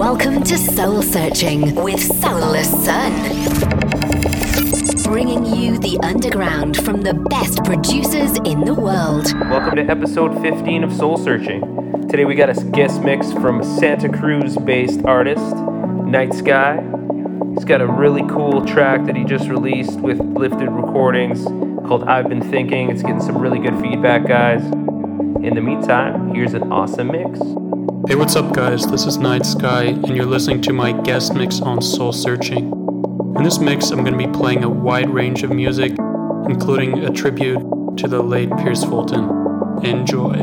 Welcome to Soul Searching with Soulless Sun. Bringing you the underground from the best producers in the world. Welcome to episode 15 of Soul Searching. Today we got a guest mix from Santa Cruz-based artist, Night Sky. He's got a really cool track that he just released with Lifted Recordings called I've Been Thinking. It's getting some really good feedback, guys. In the meantime, here's an awesome mix. Hey, what's up, guys? This is Night Sky, and you're listening to my guest mix on Soul Searching. In this mix, I'm going to be playing a wide range of music, including a tribute to the late Pierce Fulton. Enjoy.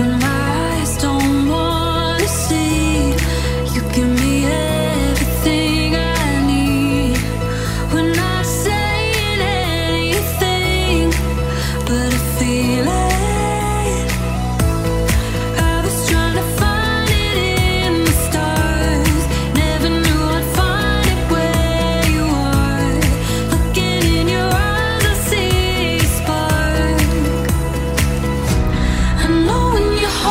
I know when you hold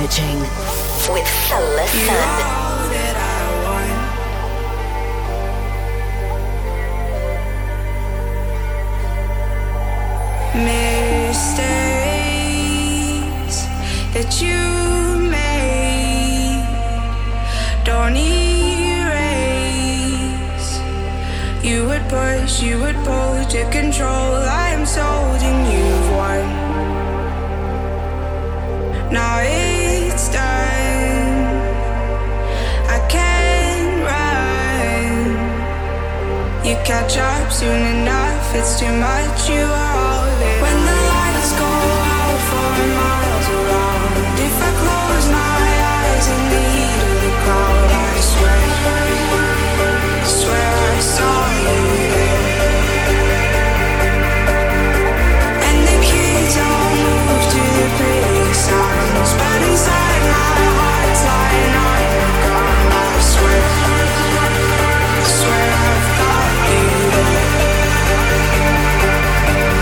Searching with Solar Sun. Mistakes that you made don't erase. You would push, you would pull to control. I am sold and you've won. Now it's done. I can't run. You catch up soon enough. It's too much. You are all in. When the lights go out for miles around, if I close my eyes in the heat of the crowd, I swear I saw you there. And the kids all move to the pretty sounds, but inside my heart's lying on the ground. I swear I've got you there.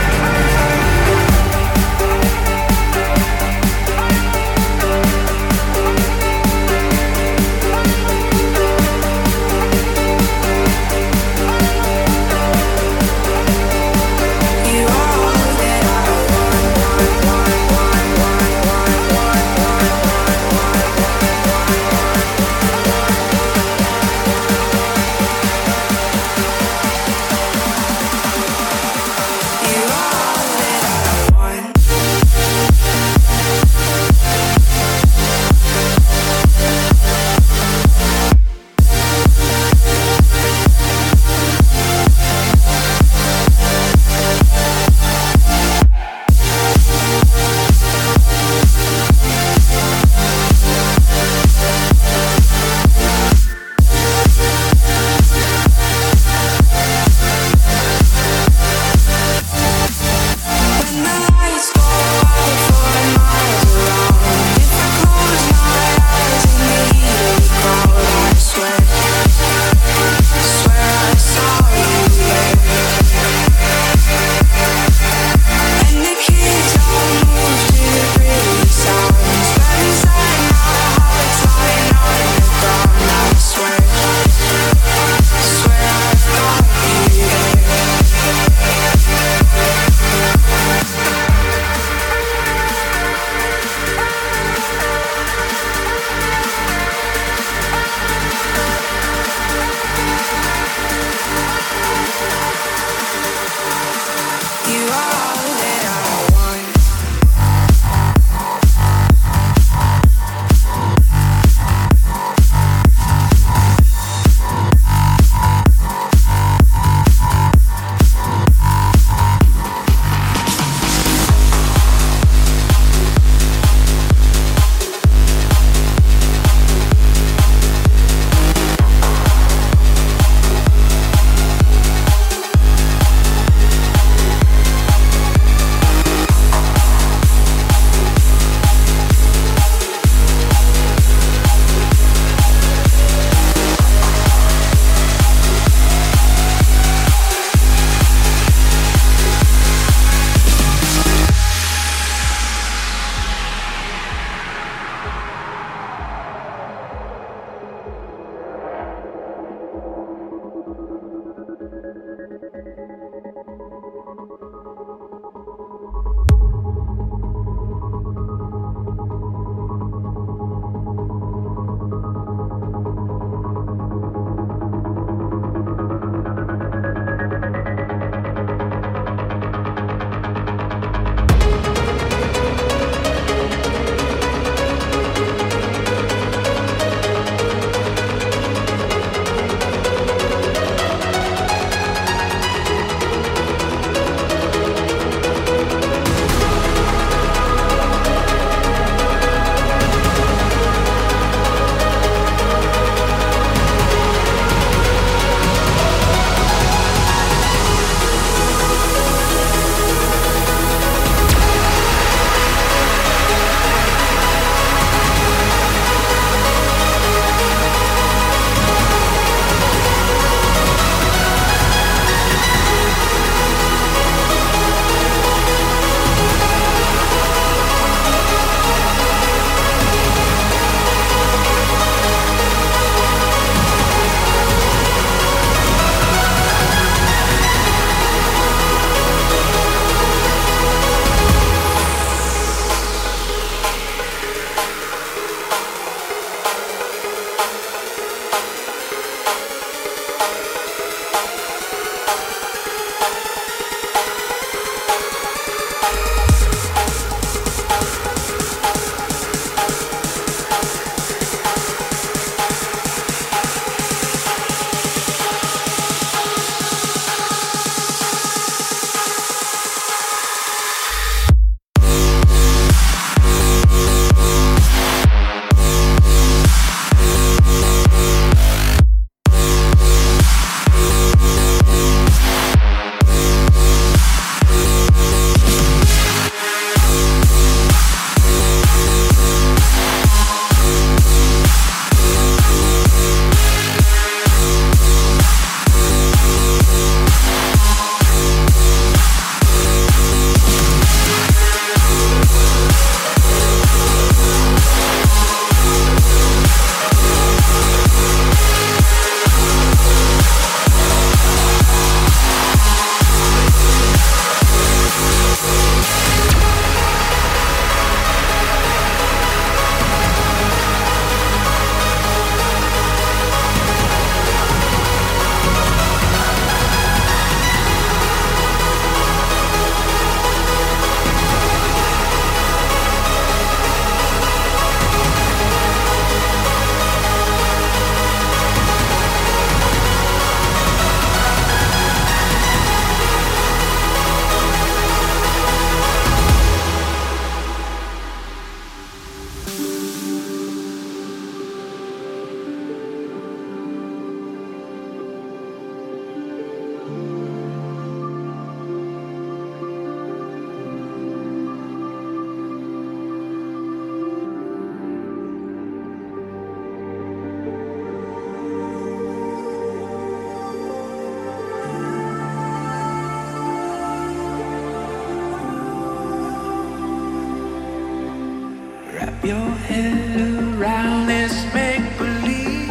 your head around this make-believe.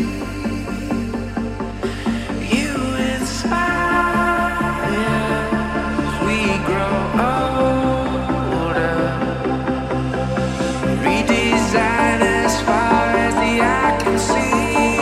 You inspire as we grow older. Redesign as far as the eye can see.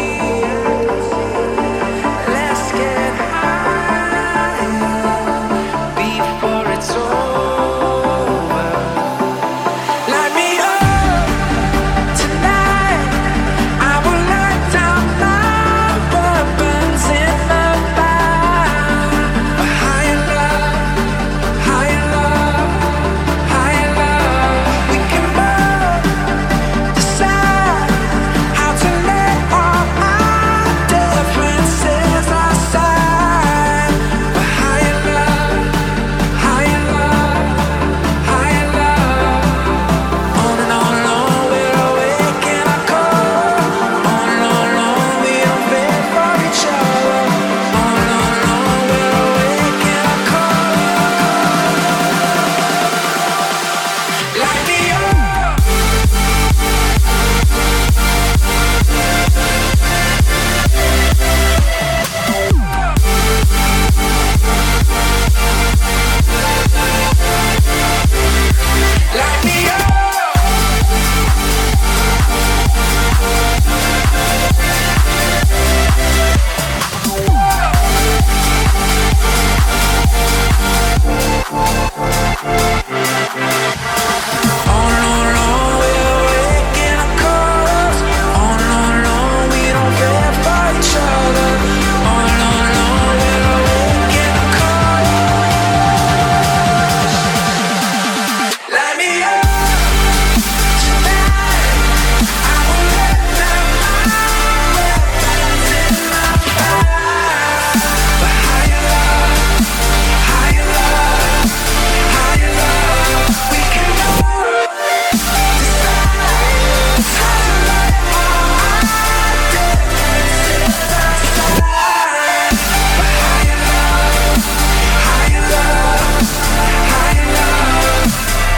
Let's get higher before it's over. Light me up tonight. I will light down my weapons in the fire. A higher love, higher love, higher love. We can both decide how to let all our differences aside. A higher love, higher love, higher love. On and on we're awake in our core. On and on we don't fit for each other. On and on we're awake in our core. Light me up. Light me up. On we're awake in our cores. On we don't care for each other. On we're awake in our cores. Light me up tonight. I will let down my weapons in my fire. But higher love, higher love, higher love. We can both decide how to let all our differences aside. But higher love, higher love, higher love.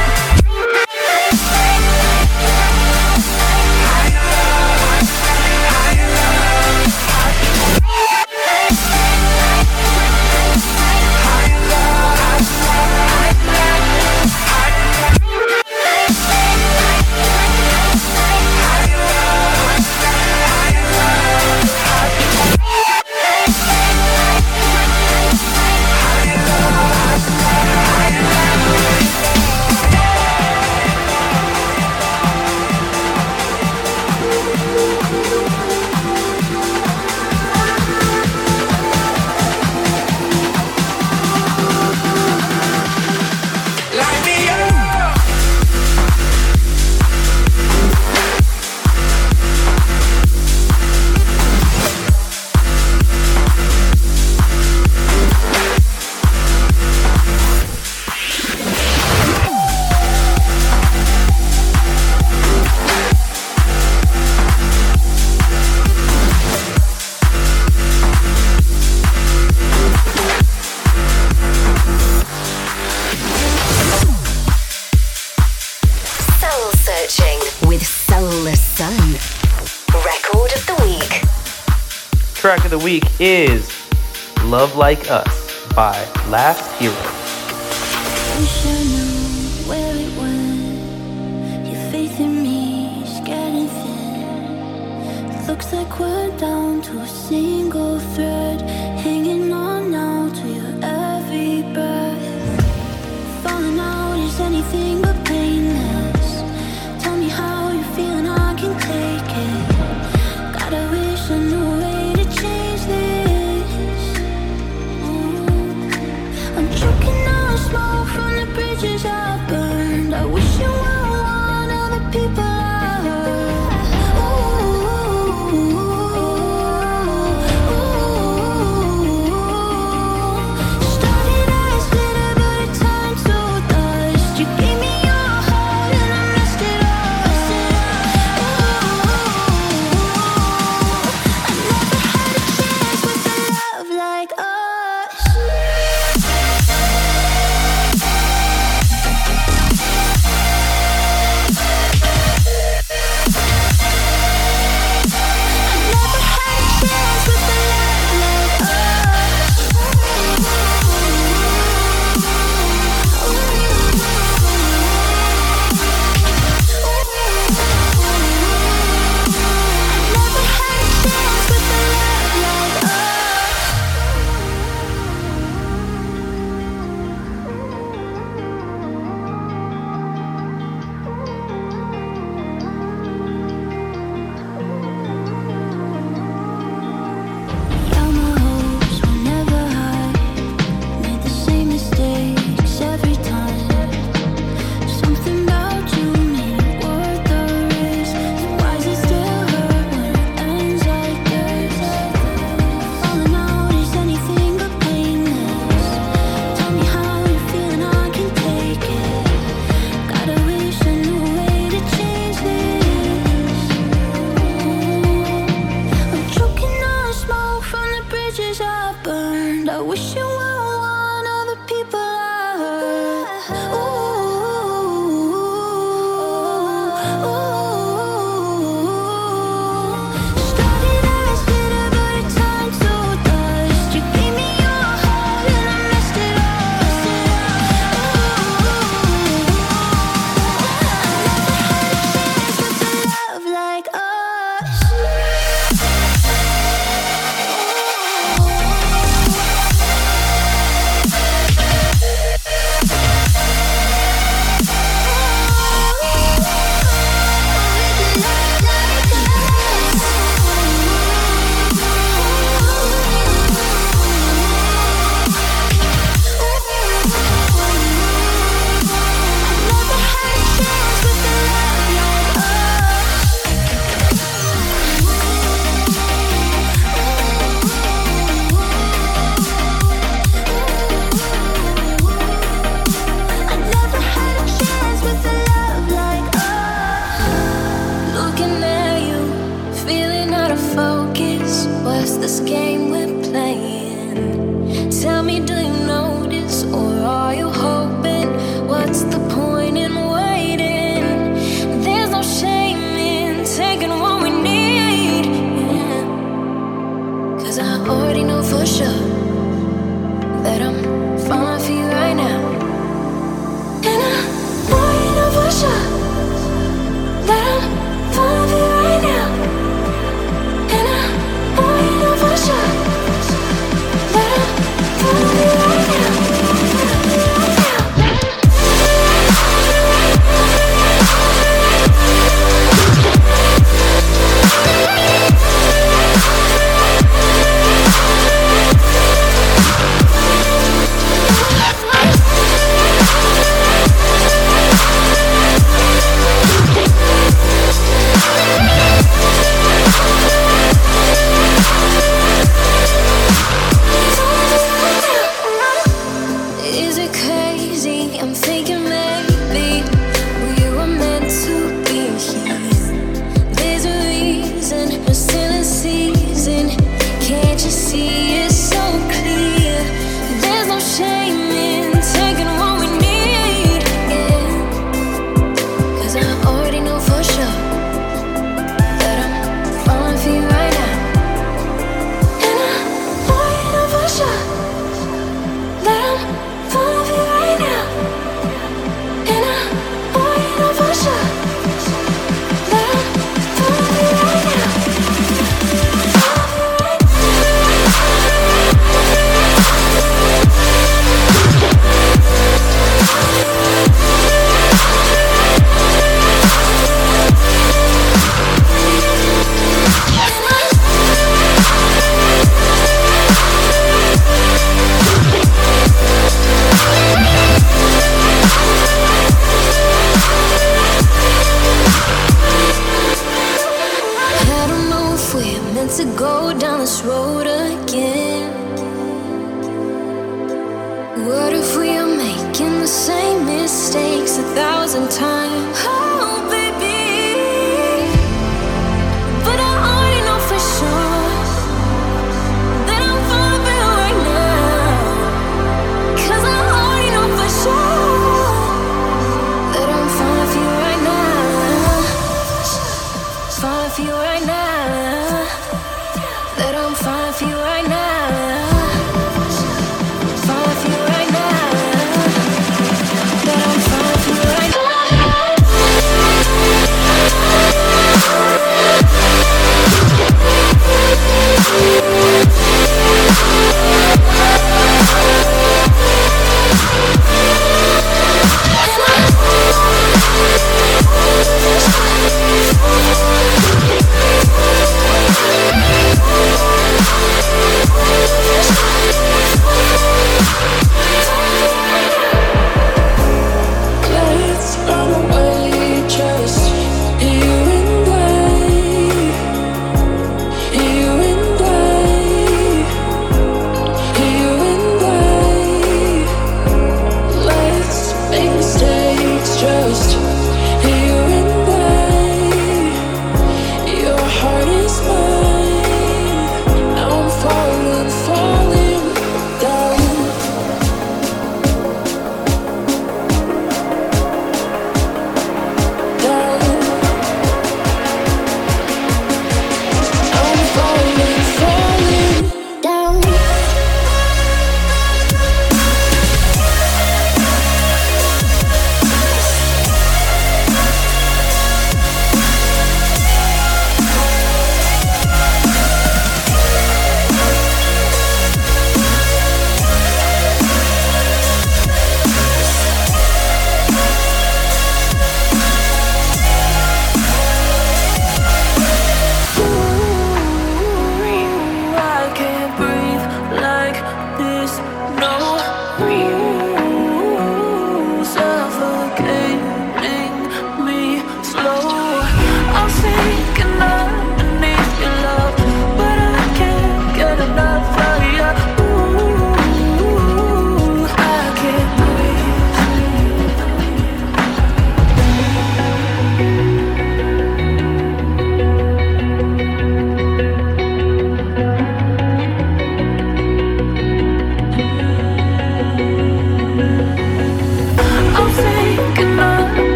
Light me up. Soul Searching with Soulless Sun. Record of the week. Track of the week is Love Like Us by Last Hero. Wish I knew where it went. Your faith in me is getting thin. Looks like we're down to a single thread, hanging on now to your every breath. Falling out is anything but painless. Tell me how you feel and I can take it. God, I wish I knew a way to change this. I'm choking on smoke from the bridges I burned. I wish you were one of the people I hurt. Started as glitter, but it turned to dust. You gave me this game we're playing. Tell me, do you notice, or are you hoping? What's the point in waiting? There's no shame in taking what we need, yeah. 'Cause I already know for sure that I'm falling for you right now. And I already know for sure that I'm falling for you right now. And I already know for sure that I'm falling for you right now. Is it crazy? I'm thinking maybe we were meant to be here. There's a reason we're still in season. Can't you see it's so clear? There's no shame in taking what we need, yeah. 'Cause I already know for sure that I'm falling for you right now. And I already know for sure that I'm falling for you right now. And I already know for sure that I'm falling for you right now. I don't know if we're meant to go down this road again. What if we are making the same mistakes 1,000 times? Oh, baby. But I already know for sure that I'm falling for you right now. 'Cause I already know for sure that I'm falling for you right now. Falling for you right now. That I'm falling for you right now. Falling for you right now. That I'm falling for you right now.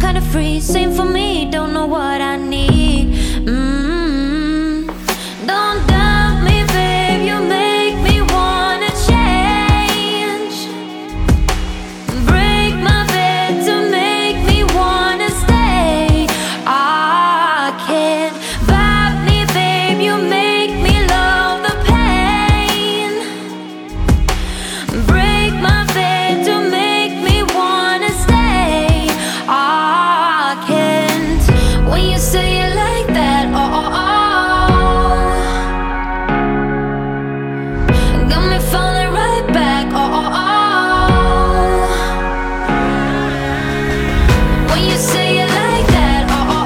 kinda free, same for me, don't know what I need. Don't doubt me, babe, you make me wanna change. Break my bed to make me wanna stay. I can't bite me, babe, you make me love the pain. Break my bed to make me wanna stay. I can't. When you say it like that, got me falling right back, when you say it like that,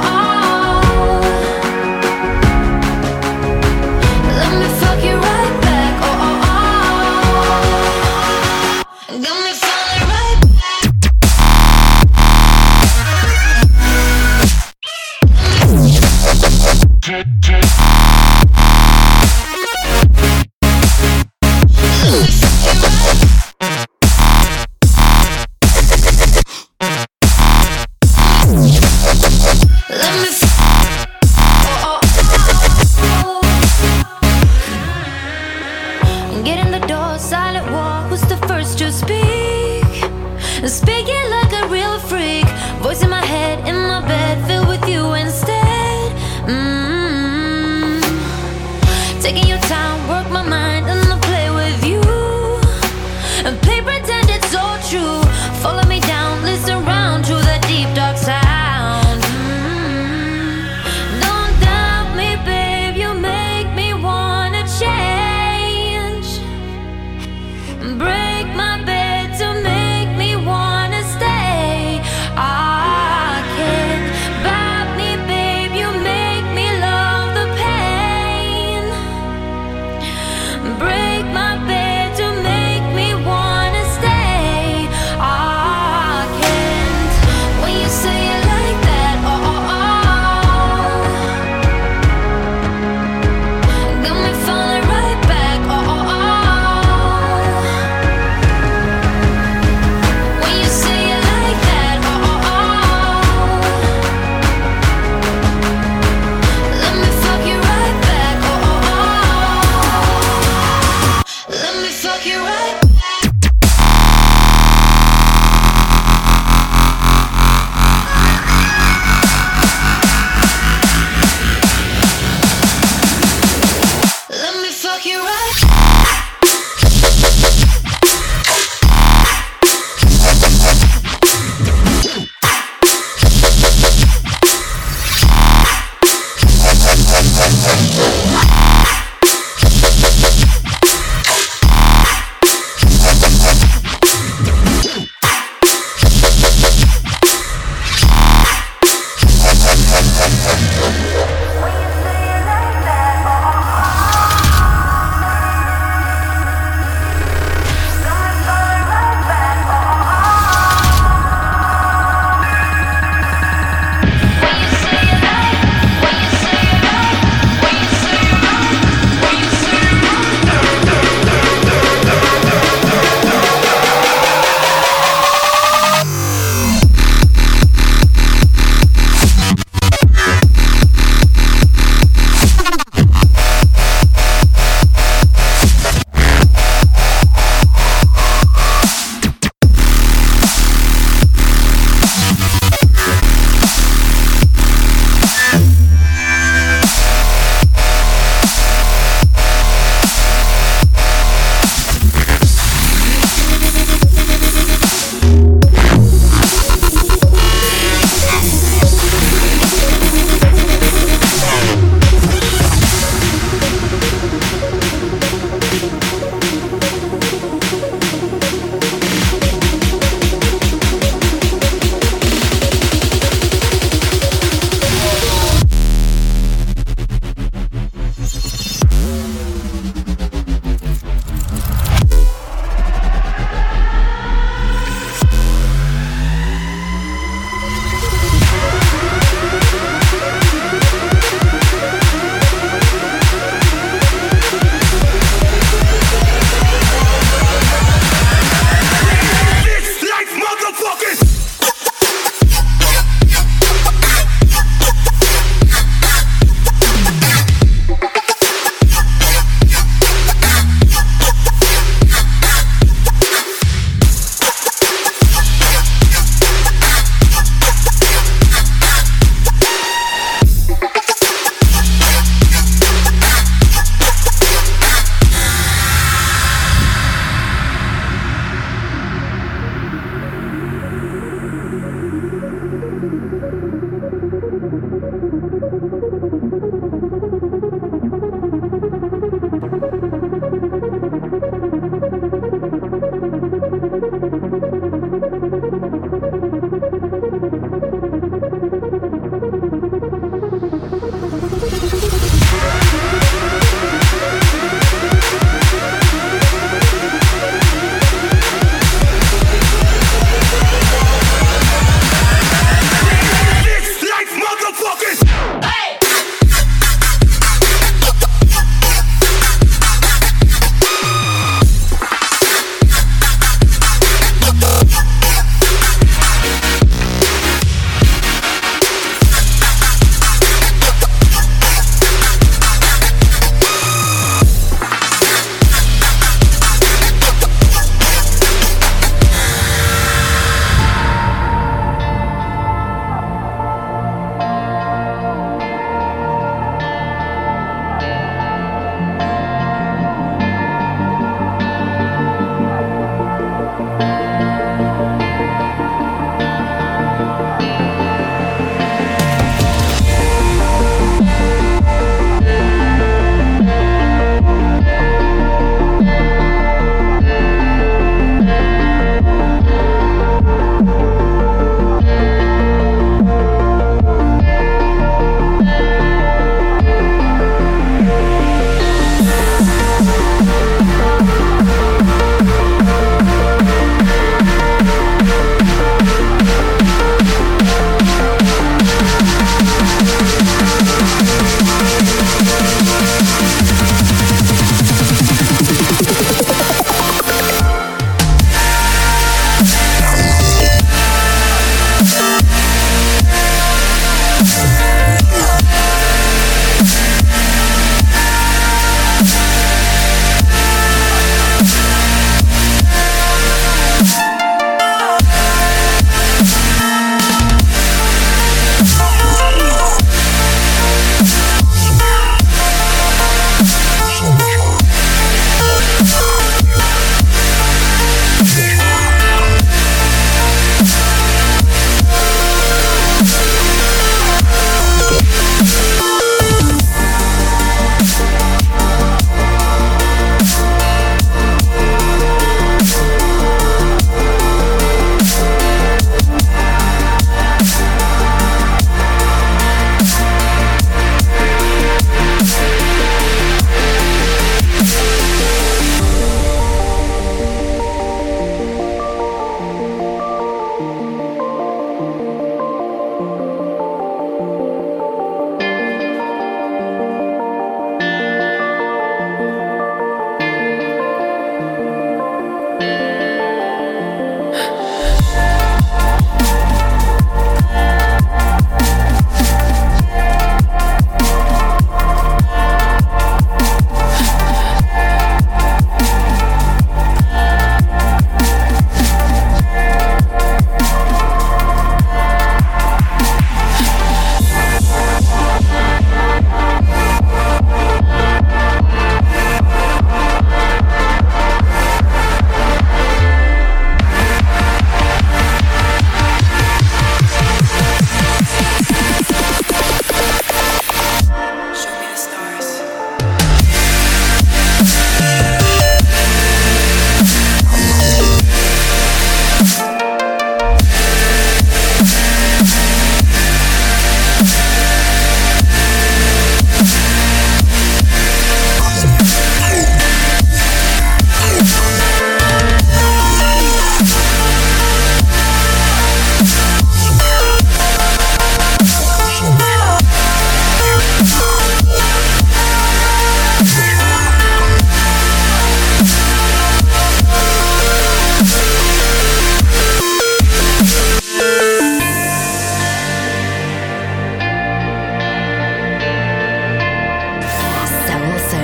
let me fuck you right back, got me falling right back. Let me get in the door, silent walk, who's the first to speak? Speaking like a real freak, voice in my head, in my bed, filled with you instead. Taking your time, work my mind, and I'll play with you. And play pretend it's all true. Follow me down, listen round to the deep dark sound. Don't doubt me, babe, you make me wanna change. Break my bed to make me wanna stay. I can't bite me, babe,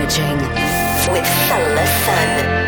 Searching with Solar Sun.